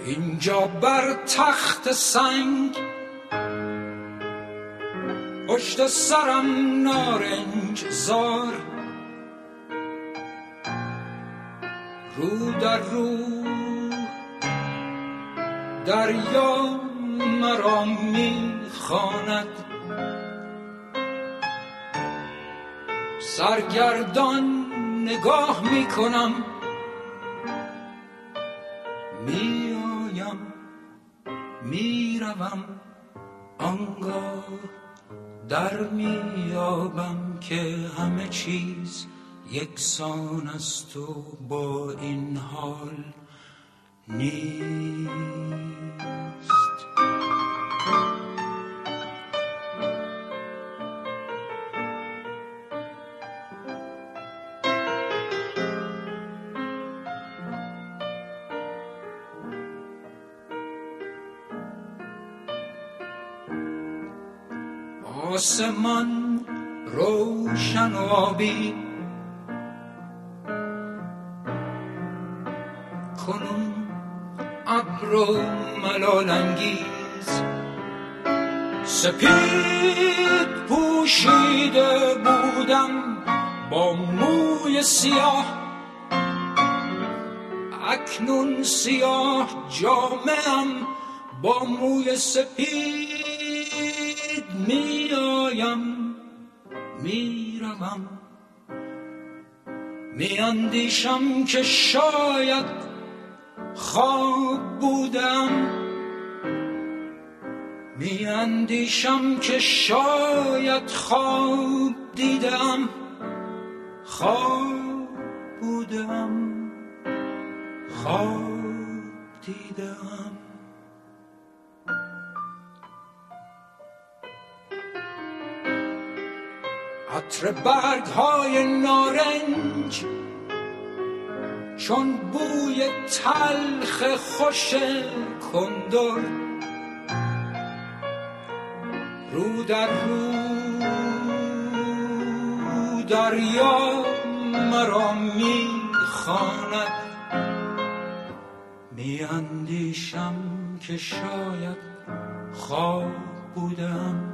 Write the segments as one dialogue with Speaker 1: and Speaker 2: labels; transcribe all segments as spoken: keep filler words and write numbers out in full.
Speaker 1: اینجا بر تخت سنگ پشت سرم نارنج زار، رو در رو دریا مرا میخواند، سرگردان نگاه میکنم، میایم میروم، آنگاه در میابم که همه چیز یکسان است و با این حال نیست. آسمان روشن و آبی کنون ابر و ملال انگیز، سپید پوشیده بودم با موی سیاه، اکنون سیاه جامه‌ام با موی سپید، میایم میروم، میاندیشم که شاید خواب بودم، میاندیشم که شاید خواب دیدم، خواب بودم، خواب دیدم. عطر برگ های نارنج چون بوی تلخ خوش کندر، رو در رو دریا مرا میخواند، میاندیشم که شاید خواب بودم،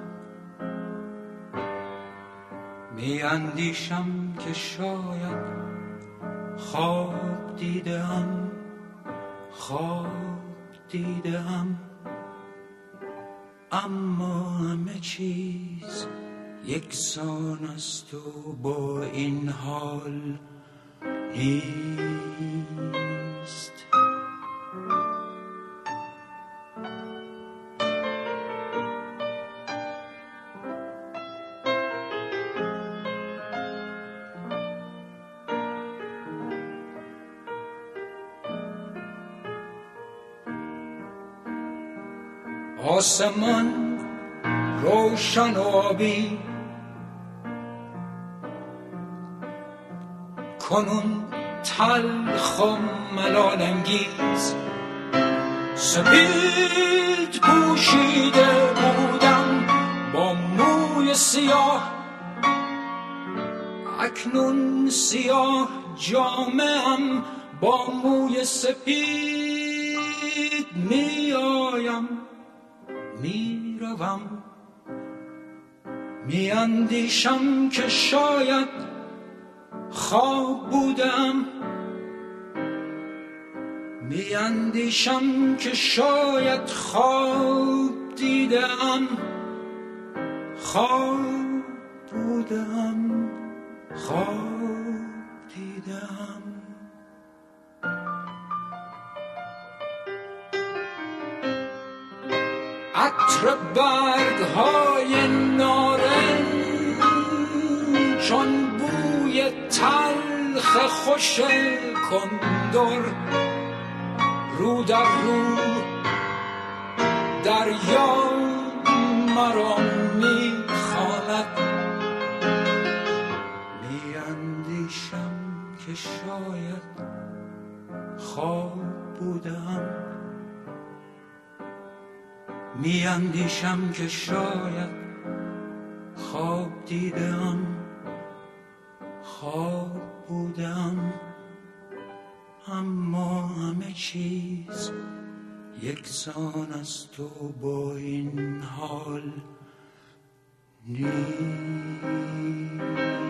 Speaker 1: میاندیشم که شاید خواب دیدم، خواب دیدم، اما همه چیز یکسان است و با این حال نیست. آسمان روشن و آبی کنون تلخ و ملال انگیز، سپید پوشیده بودم با موی سیاه، اکنون سیاه جامه‌ام با موی سپید، میایم میروم، میاندیشم که شاید خواب بودم، میاندیشم که شاید خواب دیدم، خواب بودم، خواب دیدم. عطر برگ های نارنج چون بوی تلخ خوش کندر، رو در رو دریا مرا میخواند، میاندیشم که شاید خواب بودم، میاندیشم که شاید خواب دیدم، خواب بودم، اما همه چیز یکسان است و با این حال نیست.